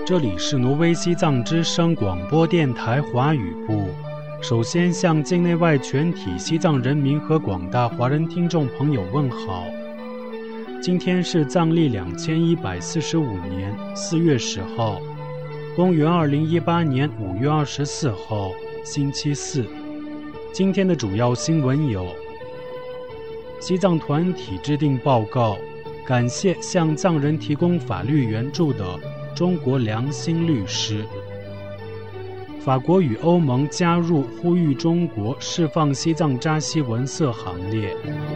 这里是挪威西藏之声广播电台华语部。首先向境内外全体西藏人民和广大华人听众朋友问好。今天是藏历2145年4月10号，公元2018年5月24号，星期四。今天的主要新闻有：西藏团体制定报告，感谢向藏人提供法律援助的中国良心律师；法国与欧盟加入呼吁中国释放西藏扎西文色行列；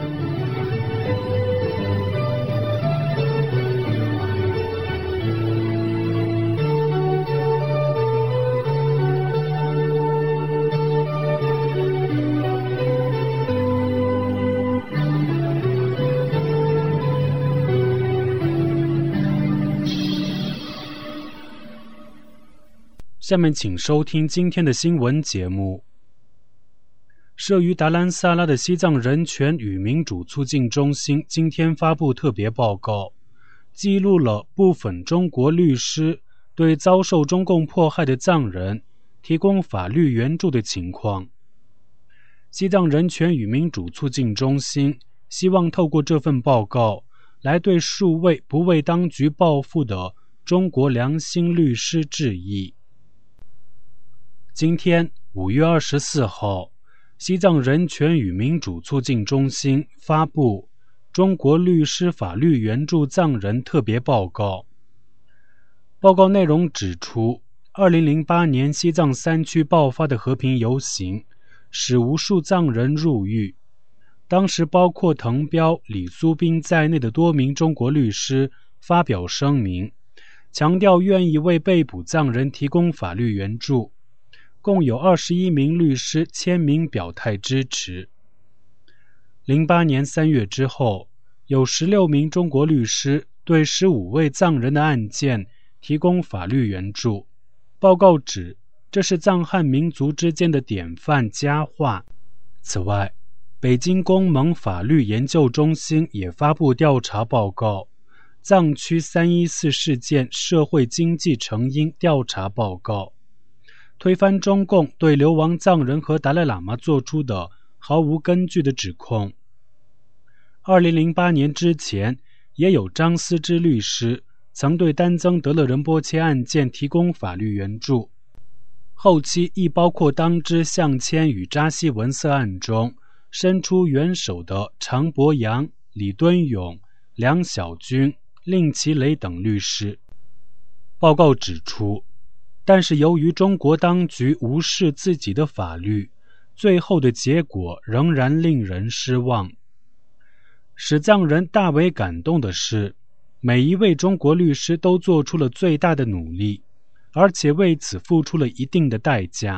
下面请收听今天的新闻节目。设于达兰萨拉的西藏人权与民主促进中心今天发布特别报告，记录了部分中国律师对遭受中共迫害的藏人提供法律援助的情况。西藏人权与民主促进中心希望透过这份报告来对数位不为当局报复的中国良心律师致意。今天5月24号，西藏人权与民主促进中心发布中国律师法律援助藏人特别报告。报告内容指出，2008年西藏3区爆发的和平游行使无数藏人入狱，当时包括滕彪、李苏斌在内的多名中国律师发表声明，强调愿意为被捕藏人提供法律援助。共有21名律师签名表态支持。08年3月之后，有16名中国律师对15位藏人的案件提供法律援助。报告指，这是藏汉民族之间的典范佳话。此外，北京公盟法律研究中心也发布调查报告《藏区314事件社会经济成因调查报告》，推翻中共对流亡藏人和达赖喇嘛做出的毫无根据的指控。2008年之前，也有张思之律师曾对丹增德勒仁波切案件提供法律援助，后期亦包括当之向迁与扎西文色案中伸出援手的常博阳、李敦勇、梁小军、令其雷等律师。报告指出，但是由于中国当局无视自己的法律，最后的结果仍然令人失望。使藏人大为感动的是，每一位中国律师都做出了最大的努力，而且为此付出了一定的代价。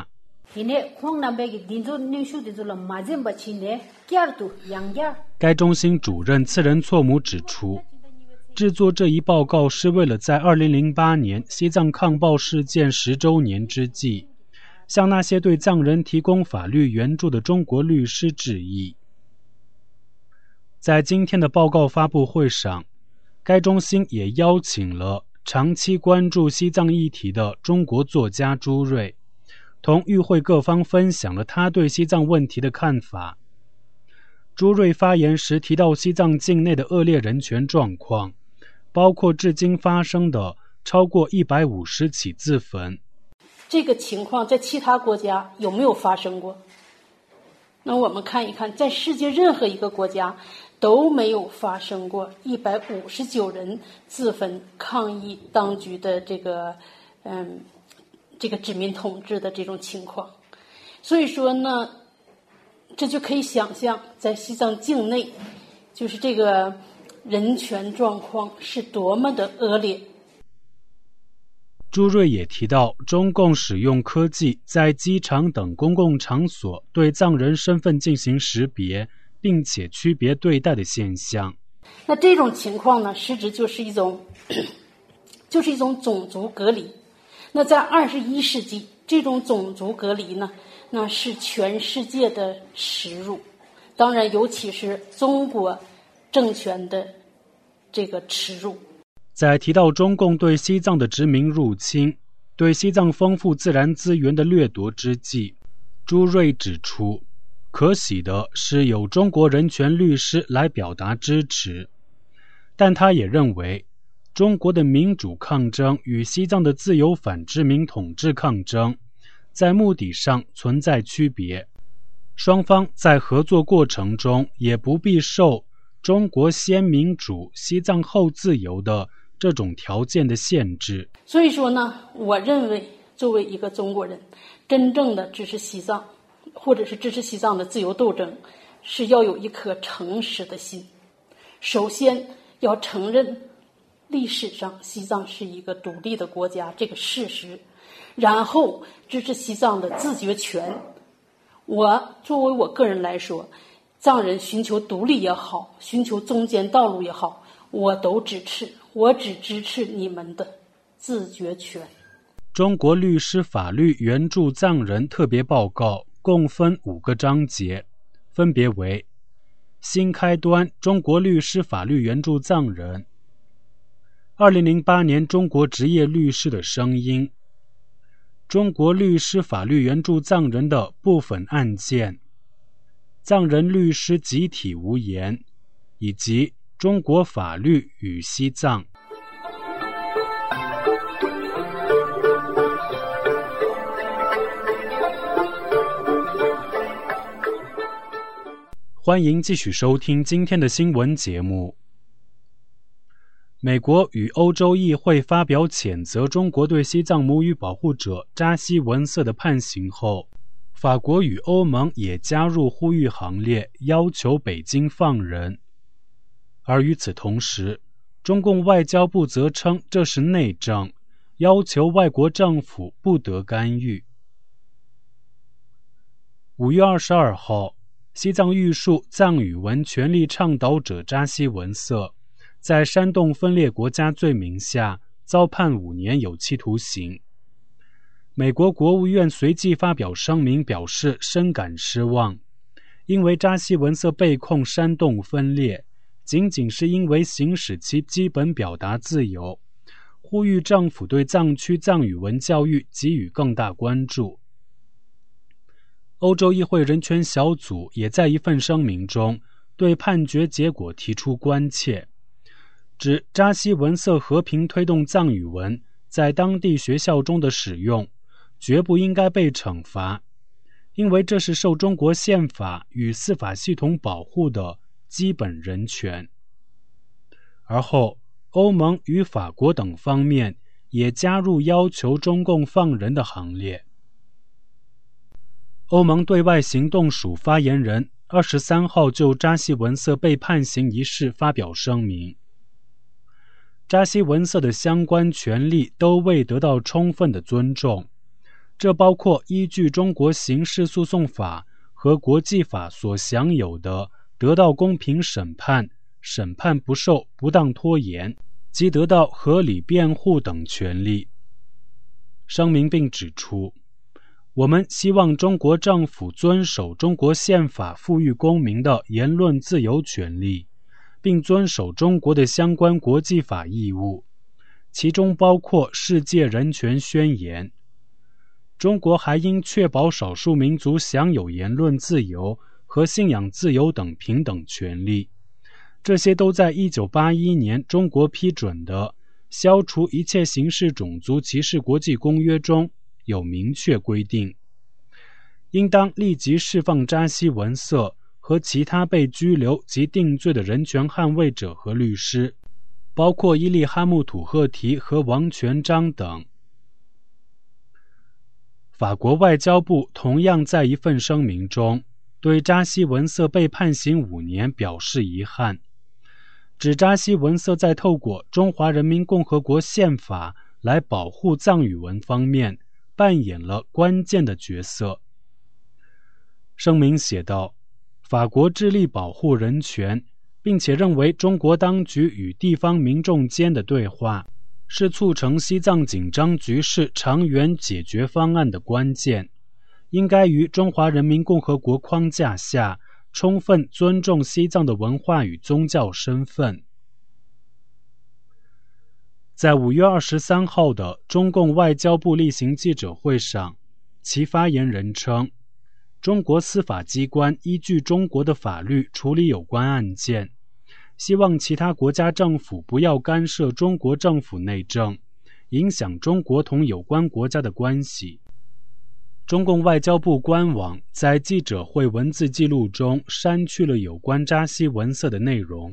该中心主任次仁措姆指出，制作这一报告是为了在2008年西藏抗暴事件10周年之际，向那些对藏人提供法律援助的中国律师致意。在今天的报告发布会上，该中心也邀请了长期关注西藏议题的中国作家朱瑞，同与会各方分享了他对西藏问题的看法。朱瑞发言时提到西藏境内的恶劣人权状况，包括至今发生的超过150起自焚。 这个情况在其他国家有没有发生过？那我们看一看，在世界任何一个国家都没有发生过159人自焚抗议当局的这个殖民统治的这种情况。所以说呢，这就可以想象在西藏境内就是这个人权状况是多么的恶劣。 朱瑞也提到，中共使用科技在机场等公共场所对藏人身份进行识别，并且区别对待的现象。 那这种情况呢，实质就是一种种族隔离。那在21世纪，这种种族隔离呢，那是全世界的耻辱。当然，尤其是中国政权的这个耻辱。 在提到中共对西藏的殖民入侵、对西藏丰富自然资源的掠夺之际，朱瑞指出，可喜的是有中国人权律师来表达支持，但他也认为中国的民主抗争与西藏的自由反殖民统治抗争在目的上存在区别，双方在合作过程中也不必受中国先民主、西藏后自由的这种条件的限制。 所以说呢，我认为作为一个中国人，真正的支持西藏或者是支持西藏的自由斗争，是要有一颗诚实的心。首先要承认历史上西藏是一个独立的国家这个事实，然后支持西藏的自决权。作为我个人来说，藏人寻求独立也好，寻求中间道路也好，我都支持，我只支持你们的自决权。 中国律师法律援助藏人特别报告共分5个章节，分别为：新开端，中国律师法律援助藏人；2008年中国职业律师的声音；中国律师法律援助藏人的部分案件；藏人律师集体无言，以及中国法律与西藏。欢迎继续收听今天的新闻节目。美国与欧洲议会发表谴责中国对西藏母语保护者扎西文色的判刑后，法国与欧盟也加入呼吁行列，要求北京放人。而与此同时，中共外交部则称这是内政，要求外国政府不得干预。5月22号，西藏玉树藏语文权利倡导者扎西文色在煽动分裂国家罪名下遭判5年有期徒刑。美国国务院随即发表声明，表示深感失望，因为扎西文色被控煽动分裂，仅仅是因为行使其基本表达自由，呼吁政府对藏区藏语文教育给予更大关注。欧洲议会人权小组也在一份声明中对判决结果提出关切，指扎西文色和平推动藏语文在当地学校中的使用绝不应该被惩罚，因为这是受中国宪法与司法系统保护的基本人权。而后，欧盟与法国等方面也加入要求中共放人的行列。欧盟对外行动署发言人23号就扎西文色被判刑一事发表声明，扎西文色的相关权利都未得到充分的尊重，这包括依据中国刑事诉讼法和国际法所享有的得到公平审判、审判不受不当拖延及得到合理辩护等权利。声明并指出，我们希望中国政府遵守中国宪法赋予公民的言论自由权利，并遵守中国的相关国际法义务，其中包括世界人权宣言。中国还应确保少数民族享有言论自由和信仰自由等平等权利，这些都在1981年中国批准的《消除一切形式种族歧视国际公约》中有明确规定，应当立即释放扎西文色和其他被拘留及定罪的人权捍卫者和律师，包括伊利哈木土赫提和王全璋等。法国外交部同样在一份声明中对扎西文色被判刑5年表示遗憾，指扎西文色在透过中华人民共和国宪法来保护藏语文方面扮演了关键的角色。声明写道，法国致力保护人权，并且认为中国当局与地方民众间的对话是促成西藏紧张局势长远解决方案的关键，应该于中华人民共和国框架下充分尊重西藏的文化与宗教身份。 在5月23号的中共外交部例行记者会上，其发言人称，中国司法机关依据中国的法律处理有关案件，希望其他国家政府不要干涉中国政府内政，影响中国同有关国家的关系。中共外交部官网在记者会文字记录中删去了有关扎西文色的内容。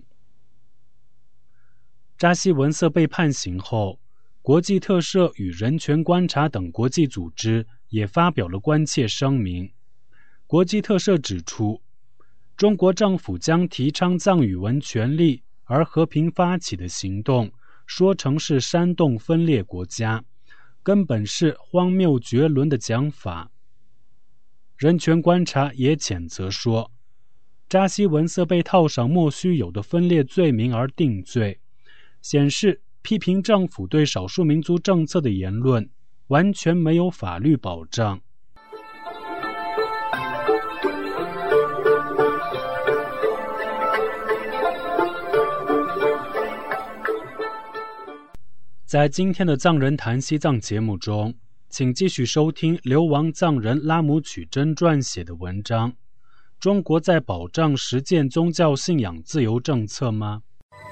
扎西文色被判刑后，国际特赦与人权观察等国际组织也发表了关切声明。国际特赦指出，中国政府将提倡藏语文权利而和平发起的行动说成是煽动分裂国家，根本是荒谬绝伦的讲法。人权观察也谴责说，扎西文色被套上莫须有的分裂罪名而定罪，显示批评政府对少数民族政策的言论完全没有法律保障。在今天的藏人谈西藏节目中，请继续收听流亡藏人拉姆曲珍撰写的文章《中国在保障实践宗教信仰自由政策吗？》。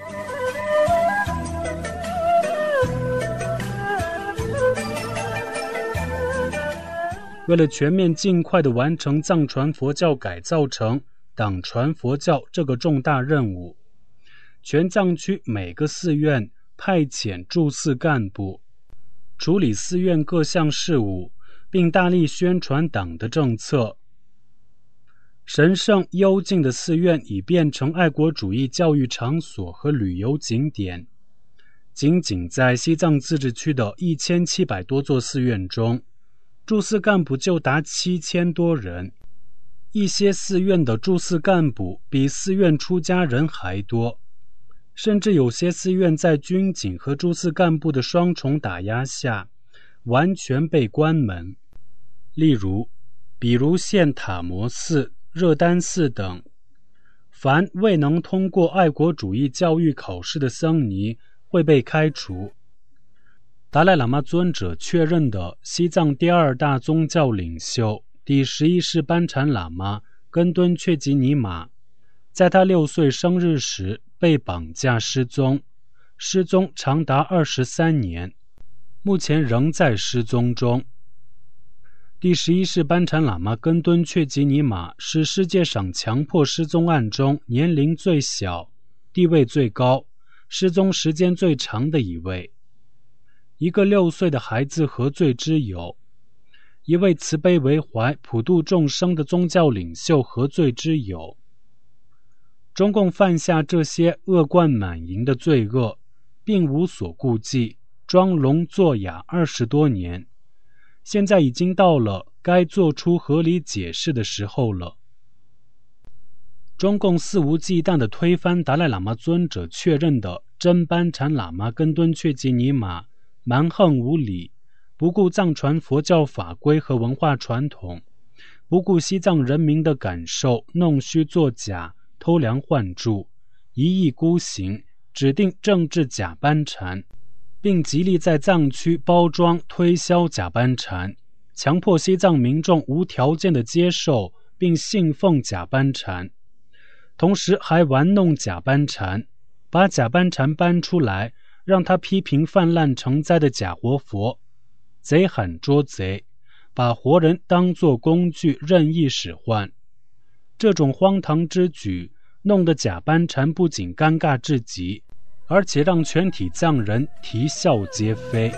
为了全面尽快地完成藏传佛教改造成党传佛教这个重大任务，全藏区每个寺院派遣驻寺干部，处理寺院各项事务，并大力宣传党的政策。神圣幽静的寺院已变成爱国主义教育场所和旅游景点。仅仅在西藏自治区的1700多座寺院中，驻寺干部就达7000多人。一些寺院的驻寺干部比寺院出家人还多，甚至有些寺院在军警和驻寺干部的双重打压下，完全被关门。比如县塔摩寺、热丹寺等，凡未能通过爱国主义教育考试的僧尼会被开除。达赖喇嘛尊者确认的西藏第2大宗教领袖第11世班禅喇嘛根敦却吉尼玛，在他6岁生日时被绑架失踪，失踪长达23年，目前仍在失踪中。第11世班禅喇嘛根敦却吉尼玛是世界上强迫失踪案中年龄最小、地位最高、失踪时间最长的一位。一个6岁的孩子何罪之有？一位慈悲为怀、普度众生的宗教领袖何罪之有？中共犯下这些恶贯满盈的罪恶，并无所顾忌，装聋作哑20多年，现在已经到了该做出合理解释的时候了。中共肆无忌惮地推翻达赖喇嘛尊者确认的真班禅喇嘛根敦却吉尼玛，蛮横无理，不顾藏传佛教法规和文化传统，不顾西藏人民的感受，弄虚作假，偷梁换柱，一意孤行，指定政治假班禅，并极力在藏区包装推销假班禅，强迫西藏民众无条件地接受并信奉假班禅，同时还玩弄假班禅，把假班禅搬出来，让他批评泛滥成灾的假活佛，贼喊捉贼，把活人当作工具任意使唤。这种荒唐之举弄得假班禅不仅尴尬至极，而且让全体藏人啼笑皆非。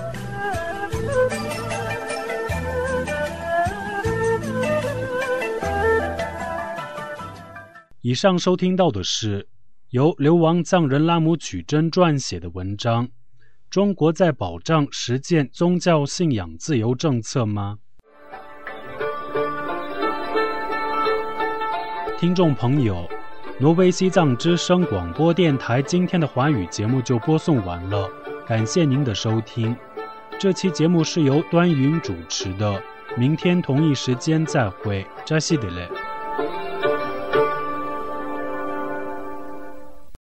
以上收听到的是由流亡藏人拉姆曲珍撰写的文章《中国在保障实践宗教信仰自由政策吗？》。听众朋友，挪威西藏之声广播电台今天的华语节目就播送完了，感谢您的收听。这期节目是由端云主持的，明天同一时间再会，扎西德勒。